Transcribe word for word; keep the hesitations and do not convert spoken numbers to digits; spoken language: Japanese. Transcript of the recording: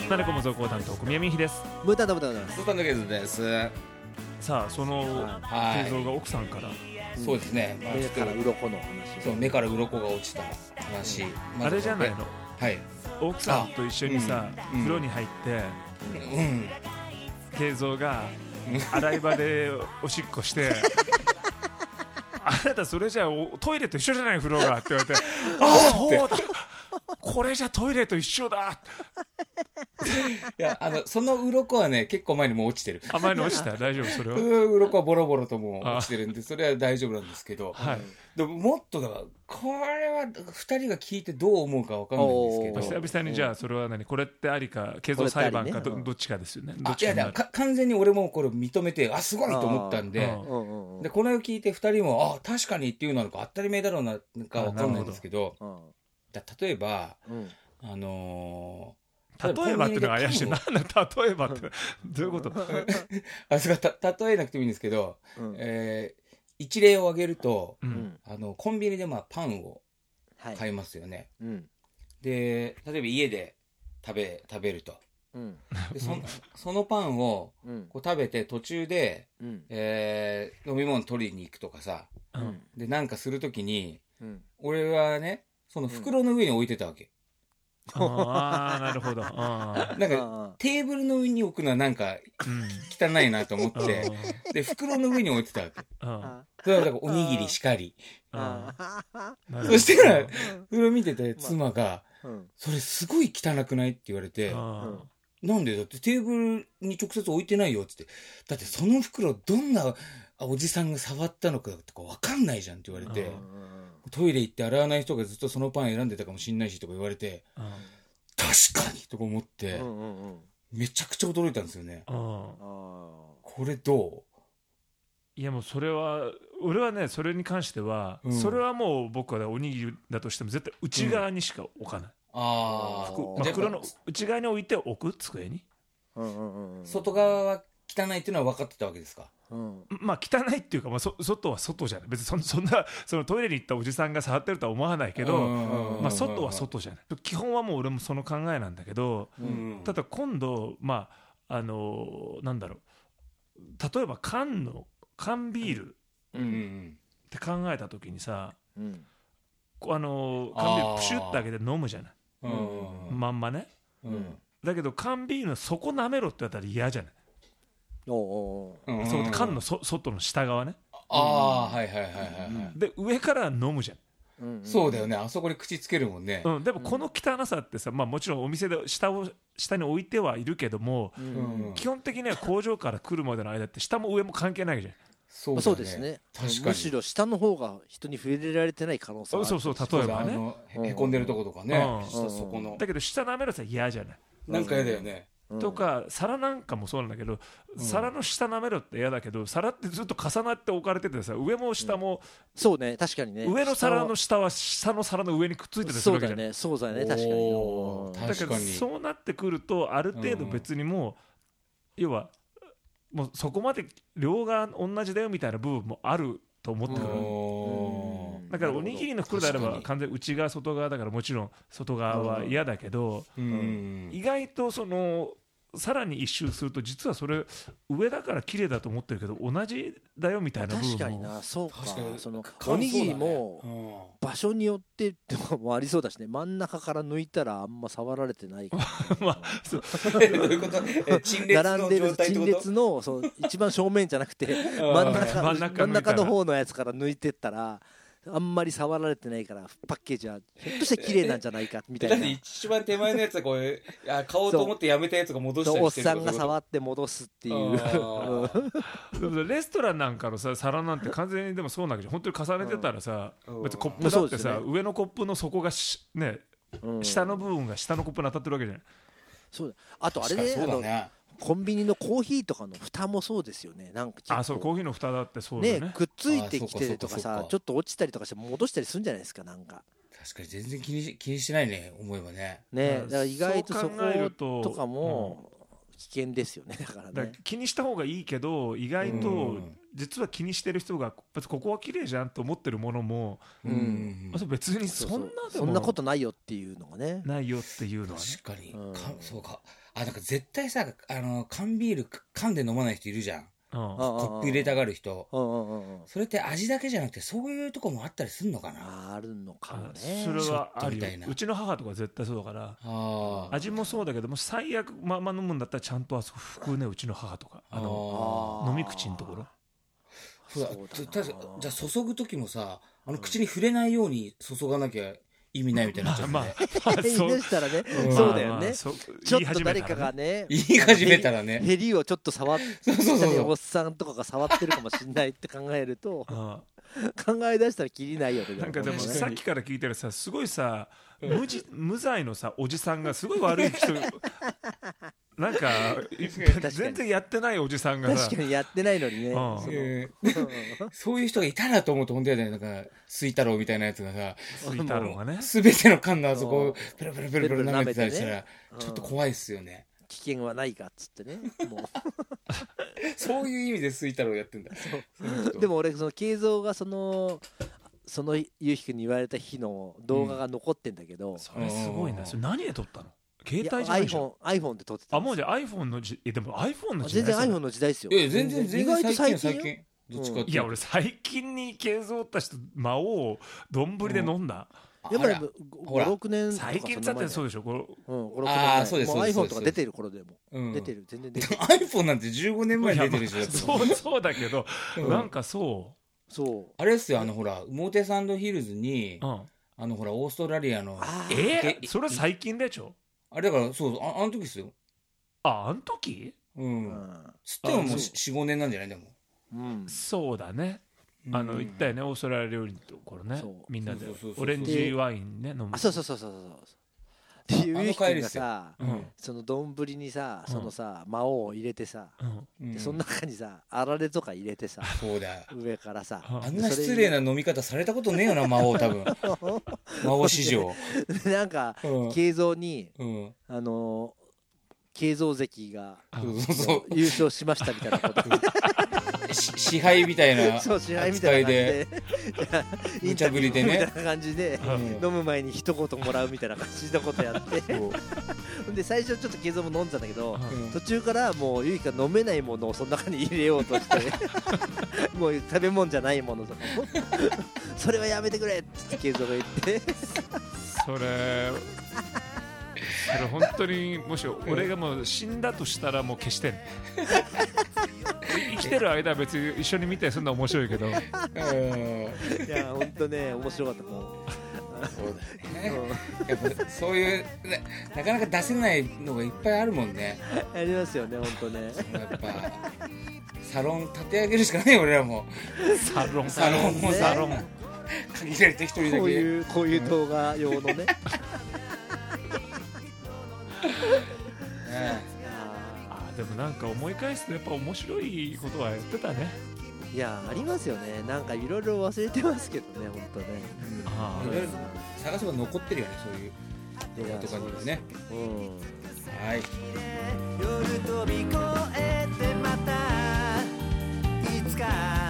なでこも造行担当小宮美希です。 ムータンダムタンです。 スーパーのゲーズです。 さあそのはい映像が奥さんから、 うん、そうですね、 まあ、目から鱗の話。 そう、目から鱗が落ちた話、うん、 ま、あれじゃないの、 はい、 奥さんと一緒にさ、うん、風呂に入って、うん、映像が洗い場でおしっこしてあなたそれじゃトイレと一緒じゃない風呂がって言われてあそうだこれじゃトイレと一緒だいや、あのその鱗はね結構前にもう落ちてる。 あ、前に落ちた。大丈夫。それは鱗はボロボロとも落ちてるんでそれは大丈夫なんですけど、 はい、 でももっとだからこれはふたりが聞いてどう思うかわかんないんですけど、 久々にじゃあそれは何、これってありか継続裁判か ど,、ね、どっちかですよね。どっちかになる。 いやいや完全に俺もこれ認めてあすごいと思ったんで、でこれを聞いてふたりもあ確かにっていうのか当たり前だろうなかわかんないんですけど、だ例えば、うん、あのー例えばっていうのが怪しい。なんだ例えばってどういうことあそこた例えなくてもいいんですけど、うんえー、一例を挙げると、うん、あのコンビニでまあパンを買いますよね、はいうん、で例えば家で食べ、食べると、うん、で そ, そのパンをこう食べて途中で、うんえー、飲み物取りに行くとかさ、うん、でなんかするときに、うん、俺はねその袋の上に置いてたわけ、うんああなるほど。あなんかテーブルの上に置くのはなんか汚いなと思って、うん、で袋の上に置いてたわけ。それはだからおにぎりしかり。そしたらそれを見てて妻が、まあ、それすごい汚くないって言われて、なんでだってテーブルに直接置いてないよって言って、だってその袋どんなおじさんが触ったのかとか分かんないじゃんって言われて。トイレ行って洗わない人がずっとそのパン選んでたかもしんないしとか言われて、うん、確かにとか思って、うんうんうん、めちゃくちゃ驚いたんですよね、うん、これどう？ いやもうそれは俺はねそれに関しては、うん、それはもう僕はおにぎりだとしても絶対内側にしか置かない、うん、あ、まあ、袋の内側に置いて置く机に、 うんうんうん、外側は汚いっていうのは分かってたわけですか？ うん、まあ汚いっていうか、まあ、そ外は外じゃない別に そ, そんなそのトイレに行ったおじさんが触ってるとは思わないけど、まあ、外は外じゃない基本はもう俺もその考えなんだけど、うん、ただ今度まああのー、なんだろう例えば缶の缶ビールって考えた時にさ、うん、あのー、缶ビールプシュッと開けて飲むじゃない、うん、まんまね、うん、だけど缶ビールの底舐めろって言ったら嫌じゃないおおうそう缶のそ外の下側ねああ、はいはいはいはい、 はい、で上から飲むじゃん、 うんうん、そうだよねあそこに口つけるもんね、 うん、でもこの汚さってさ、まあ、もちろんお店で下を下に置いてはいるけども、うんうん、基本的には工場から来るまでの間って下も上も関係ないじゃんそうだね、そうですね確かにむしろ下の方が人に触れられてない可能性があるそうそう例えばねへこんでるとことかね、うん、 そこのだけど下舐めるさ嫌じゃないなんか嫌だよね、 とか皿なんかもそうなんだけど、うん、皿の下舐めろって嫌だけど皿ってずっと重なって置かれててさ上も下も、うん、 そうね確かにね上の皿の下は下の皿の上にくっついててするわけじゃないそうだねそうだね確かにだけどそうなってくるとある程度別にもう、うん、要はもうそこまで両側同じだよみたいな部分もあると思ってくる、うん、だからおにぎりの袋であれば完全に内側外側だからもちろん外側は嫌だけど、うん、意外とそのさらに一周すると実はそれ上だから綺麗だと思ってるけど同じだよみたいな部分も確かになそうかそのおにぎりも場所によってってもありそうだしね真ん中から抜いたらあんま触られてないからまあそうどういうこと陳列の並んでる陳列のその一番正面じゃなくて真ん中真ん中真ん中の方のやつから抜いてったらあんまり触られてないからパッケージはひょっとして綺麗なんじゃないかみたいなだって一番手前のやつはこうあ買おうと思ってやめたやつが戻したりしてるおっさんが触って戻すっていうレストランなんかのさ皿なんて完全にでもそうなんだけど本当に重ねてたらさ別にコップだってさ、ね、上のコップの底がし、ね、下の部分が下のコップに当たってるわけじゃないそうだあとあれねそうだねコンビニのコーヒーとかの蓋もそうですよねなんかあそうコーヒーの蓋だってそうだ ね, ねくっついてきてるとかさちょっと落ちたりとかして戻したりするんじゃないですかなんか確かに全然気にし、気にしないね思えばねねだから意外とそことかも危険ですよねだからねだから気にした方がいいけど意外と実は気にしてる人が別にここは綺麗じゃんと思ってるものも、うん、別にそんなでもそんなことないよっていうのがねないよっていうのはね確かに、うん、かそうかあなんか絶対さあの缶ビール缶で飲まない人いるじゃんコップ入れたがる人それって味だけじゃなくてそういうとこもあったりするのかなあるのかもねそれはあるようちの母とか絶対そうだから味もそうだけども最悪まま飲むんだったらちゃんとあそこ拭くねうちの母とかあの飲み口のところそうだじゃあ注ぐ時もさあの口に触れないように注がなきゃ意味ないみたいになっちゃうね。まあ、まあ、そうでしたらね、うん、そうだよね。ちょっと誰かがね、 言い始めたらね、 ヘリをちょっと触って、そうそうそう、おっさんとかが触ってるかもしれないって考えると、考え出したらきりないよね。 なんかでもさっきから聞いてるさ、すごいさ、無じ無罪のさおじさんがすごい悪い人。なんか全然やってないおじさんがさ確かにやってないのにね、うんえー、そういう人がいたらと思うと本当やだよなんか水太郎みたいなやつがさ水太郎がね全ての缶のあそこをペロペロペロペロ舐めてたりしたらちょっと怖いっすよね危険はないかっつってねもうそういう意味で水太郎やってんだでも俺その慶三がそのそのゆうひくんに言われた日の動画が残ってんだけど、うん、 それすごいなそれ何で撮ったの携帯じゃないじゃん iPhone, iPhone で撮ってたあもうじゃあ iPhone のじえでも iPhone の時代全然 iPhone の時代ですよえ全然全然意外と最近最近どっちかって、 いや俺最近に慶三った人魔王を丼で飲んだ、 うん、やっぱりごろくねんとか最近だってそうでしょご、うん、ごろくねんあそうですもう iPhone とか出てる頃でも、うん、出てる全然出てる iPhone なんてじゅうごねんまえに出てるでしょそうそうだけど、うん、なんかそうそうあれですよあのほら表参道ヒルズに、うん、あのほらオーストラリアのえー、それは最近でしょあれだからそうああの時ですよああの時うんつってももう よん,ご 年なんじゃないでも、 うん、そうだねあの行ったよねオーストラリア料理のところねみんなでオレンジワインね飲むあそうそうそうそうそうでゆうひくんがさ、うん、その丼にさそのさ、うん、魔王を入れてさ、うん、でその中にさあられとか入れてさそうだ上からさあんな失礼な飲み方されたことねえよな魔王多分魔王史上なんか慶三に、うん、あの慶三関が優勝しましたみたいなこと支配みたいな扱いで無茶ぶりでねみたいな感じで、うん、飲む前に一言もらうみたいな感じのことやってで最初ちょっと慶三も飲んでたんだけど、うん、途中からもうゆいか飲めないものをその中に入れようとしてもう食べ物じゃないものとかもそれはやめてくれって慶三が言ってそれそれ本当にもし俺がもう死んだとしたらもう消してん生きてる間は別に一緒に見たりするのは面白いけどいや本当ね面白かったもうそうだねやっぱそういう、ね、なかなか出せないのがいっぱいあるもんねありますよね本当ねやっぱサロン立て上げるしかない俺らもサロンサロンもサロン限られて一人だけこういうこういう動画用のねあでもなんか思い返すとやっぱ面白いことはやってたねいやありますよねなんかいろいろ忘れてますけどね本当ね、 うん、いろいろ探せば残ってるよねそういう動画とかにね、うん、はい夜飛び越えてまたいつか